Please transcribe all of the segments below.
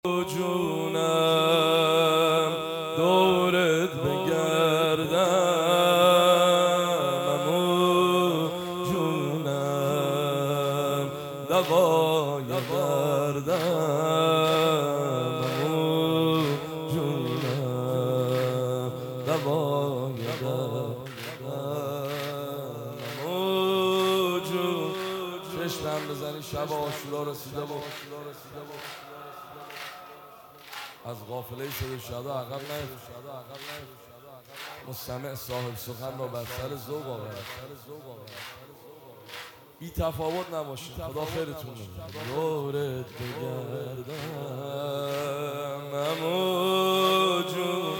جونم دورت بگردم عمو جونم دوای دردم عمو جونم دوای دردم عمو جون چشمم بزنی شب عاشورا رسیده بود از قافله شده شده عقب نیفت مستمع صاحب سخن را بر سر ذوق آورد بی تفاوت نباشه خدا خیرتون بده دورت بگردم عمو جون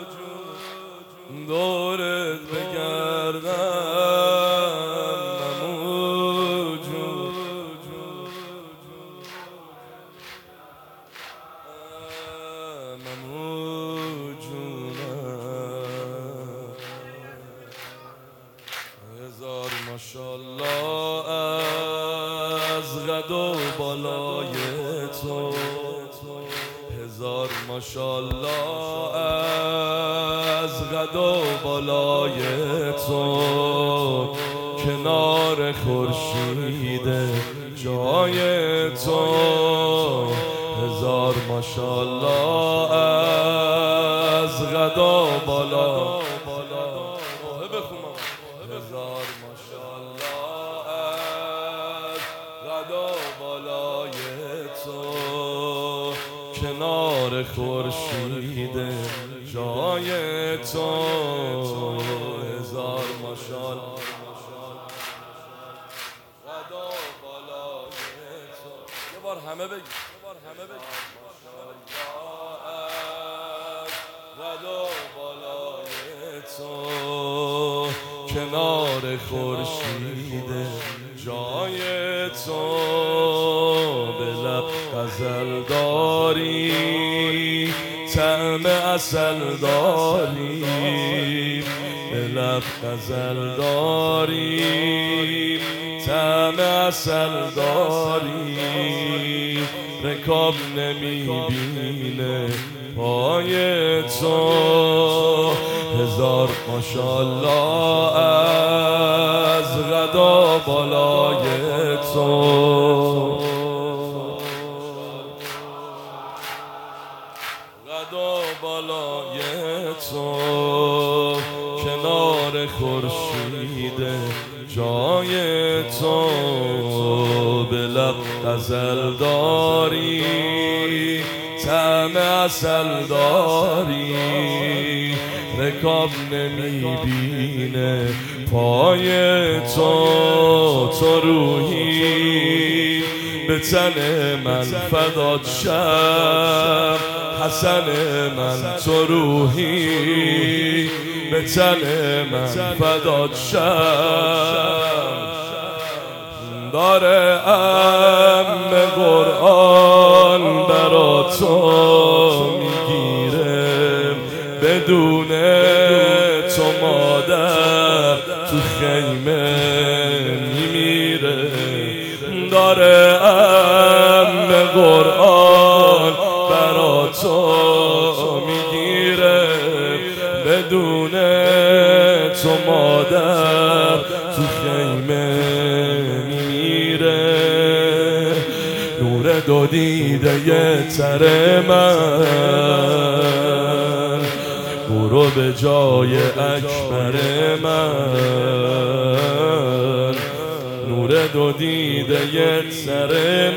دورت بگردم عمو جون عمو جونم هزار ماشالله از قد و بالای تو هزار ماشالله از قد و بالای تو کنار خورشید جای تو هزار ماشالله از قد و بالا هزار ماشالله از قد و بالای تو کنار خورشید جای تو هزار ماشالله قد و بالای تو یه بار همه بگی قد و بالای تو کنار خورشید جای تو به لب غزل داری طعم عسل داری به لب غزل داری طعم عسل داری رکاب نمیبینه پای تو هزار ماشالله از قد و بالای تو قد و بالای تو کنار خورشید جای تو به لب غزل داری طعم عسل داری رکاب نمیبینه پای تو روحی به تن من فدات شم حسن من تو روحی به تن من فدات شم داره ام قرآن برا تو میگیره بدون تو مادر تو خیمه میمیره داره ام قرآن برا تو میگیره بدون تو مادر تو خیمه نور دو دیده یه تر من برو به جای اکبر من نور دو دیده یه تر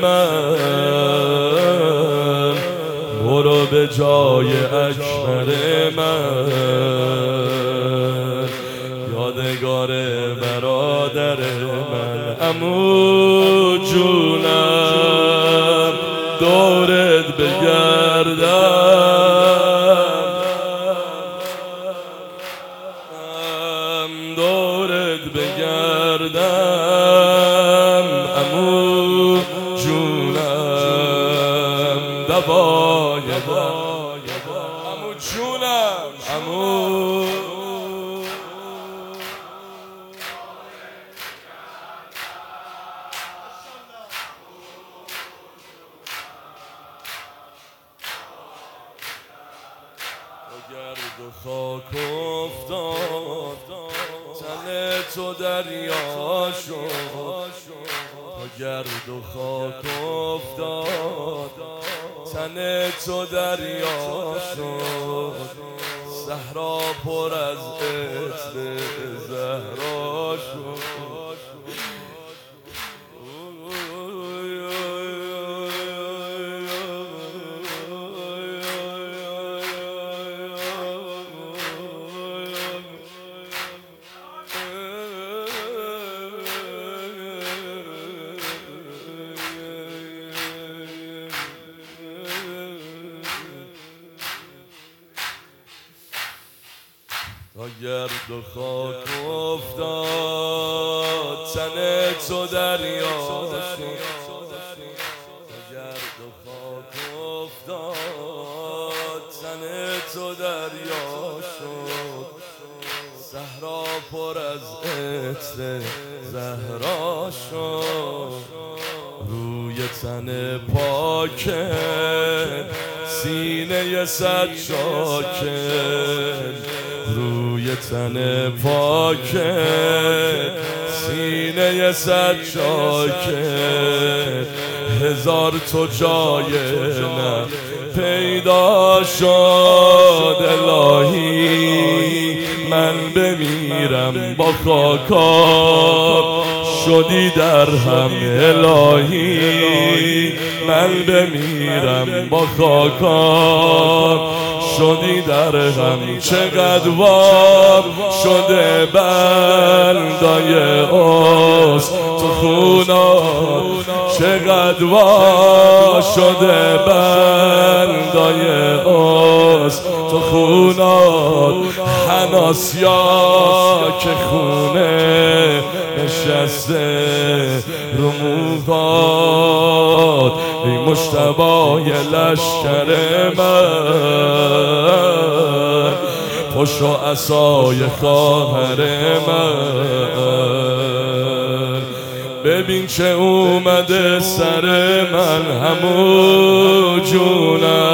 من برو به جای اکبر من یادگار برادر من عمو جونم دورت بگردم دورت بگردم عمو جونم دوای عمو جونم عمو گرد و خاک افتاد تن تو دریا شد، تا گرد و خاک افتاد تن تو دریا شد، صحرا پر از عطر زهرا شد. تا گرد و خاک افتاد تن تو دریا شد، تا گرد و خاک افتاد تن تو دریا شد، صحرا پر از عطر زهرا شد. روی تن پاک سینه صد شاکر، روی تن پاک سینه صد شاکر، هزار تو جای نه پیدا شد. الهی من بمیرم با خاکات شدی در هم، الهی من بمیرم با خاکات شدی در هم. چقدر وار شده بندای اوست تو خونات، چقدر وار شده بندای اوست تو خونات. حناسیا که خونه نشسته رو موهات، ای مجتبای لشکر من، پشت و عصای خواهر من. ببین چه اومده سر من، همون جونم